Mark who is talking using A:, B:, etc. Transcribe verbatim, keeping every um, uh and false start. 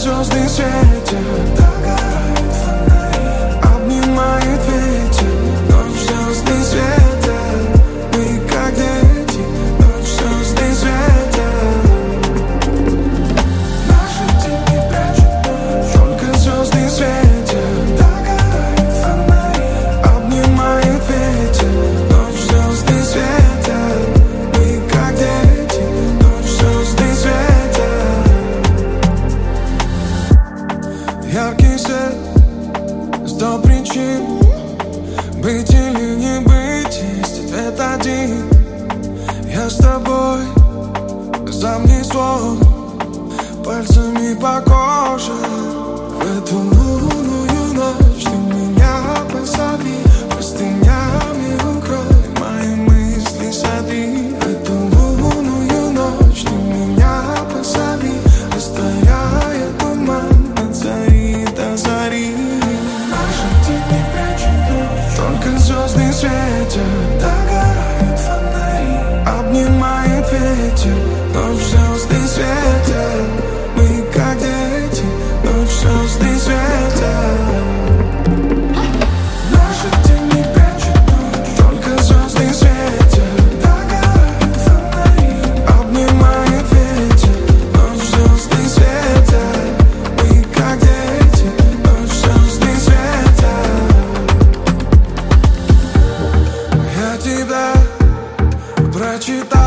A: звезды светят, догорают фонари, обнимает ветер, ночь звезды светят. Мы как дети, ночь звезды светят. Наши тени прячут, только звезды светят, догорают фонари, обнимает ветер, ночь звезды светят. Мы как дети, ночь звезды светят. Яркий свет, сто причин быть или не быть, есть ответ один. Я с тобой, замни слов, пальцами по коже. В эту лунную ночь ты меня позови, простынями укрой, мои мысли сотри. В эту лунную ночь ты меня позови, растворяя туман от зари до зари. Наши тени прячут ночь, только звезды светят, догорают фонари, обнимает ветер, ночь звезды светят. Мы как дети, ночь звезды светят. Наши тени прячут ночь, только звезды светят, догорают фонари, обнимает ветер, ночь звезды светят. Мы как дети, ночь звезды светят. Я тебя прочитал.